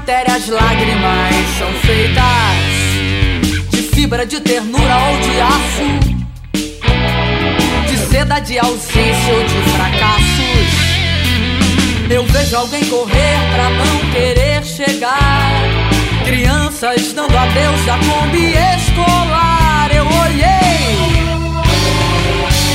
matéria as lágrimas são feitas de fibra, de ternura ou de aço, de seda, de ausência ou de fracassos. Eu vejo alguém correr pra não querer chegar, crianças dando adeus à Kombi escolar.